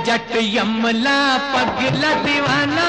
जट यमला पगला दीवाना,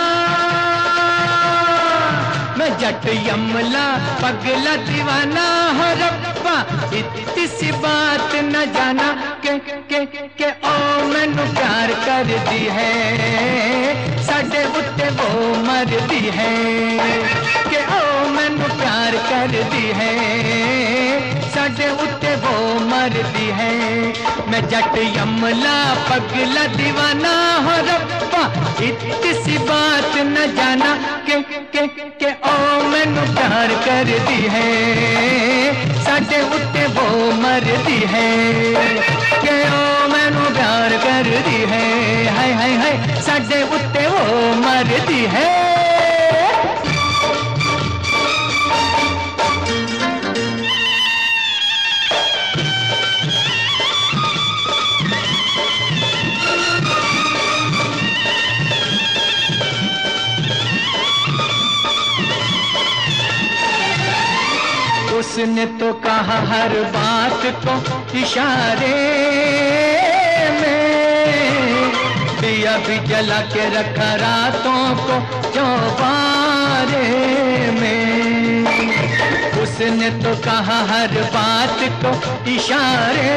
मैं जट यमला पगला दीवाना हो रब्बा इतनी सी बात न जाना के ओ मैनू प्यार कर दी है साडे उत्ते वो मर दी है के ओ मैनू प्यार कर दी है साडे उत्ते वो मरदी है। मैं जट यमला पगला दीवाना हो रब्बा इतनी सी बात न जाना के ओ मैनू प्यार कर दी है साडे उत्ते वो मरदी है के ओ मैनू प्यार कर दी है हाय हाय हाय साडे उत्ते वो मरदी है। उसने तो कहा हर बात को इशारे में, दिया भी जला के रखा रातों को चौबारे में। उसने तो कहा हर बात को इशारे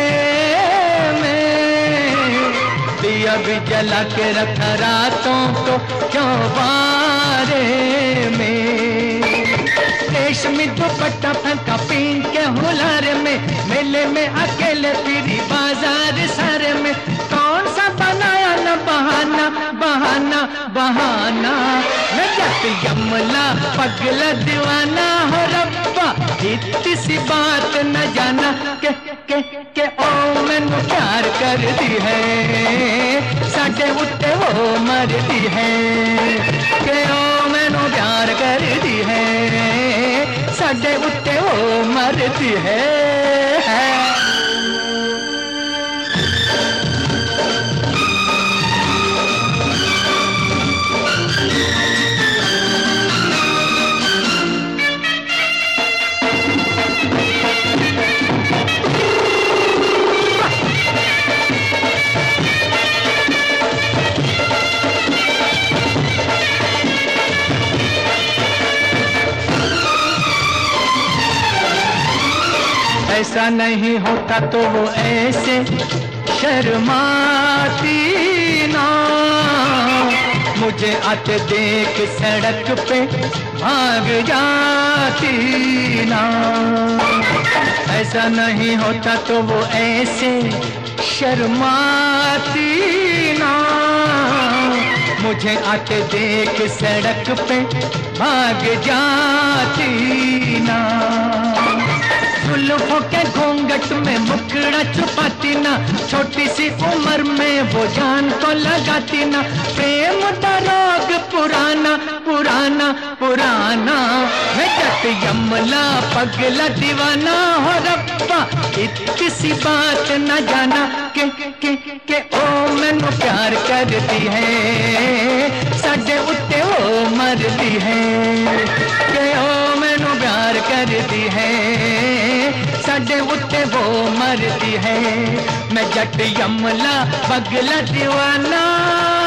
में, दिया भी जला के रखा रातों को चौबारे में। रेशमी दुपट्टा फेंका पीन के हुलार में, मेले में अकेले फिरी बाजार सारे में। कौन सा बनाया न बहाना बहाना बहाना, मैं जट यमला पगला दीवाना हो रब्बा इतनी सी बात न जाना के ओ मैनू प्यार कर दी है साडे उत्ते वो मर दी है के ओ मैनू प्यार कर दी है साडे उत्ते वो मरदी है। ऐसा नहीं होता तो वो ऐसे शर्माती ना, मुझे आते देख सड़क पे भाग जाती ना। ऐसा नहीं होता तो वो ऐसे शर्माती ना, मुझे आते देख सड़क पे भाग जाती ना। जुल्फों के घूंघट में मुखड़ा छुपाती ना, छोटी सी उम्र में वो जान को लगाती ना। प्रेम का रोग पुराना पुराना पुराना, मैं जट यमला पगला दीवाना हो रब्बा इतनी सी बात न जाना के ओ मैनू प्यार कर दी है साडे उत्ते वो मरदी है के ओ मैनू प्यार कर दी है साडे उत्ते वो मरदी है। मैं जट यमला पगला दीवाना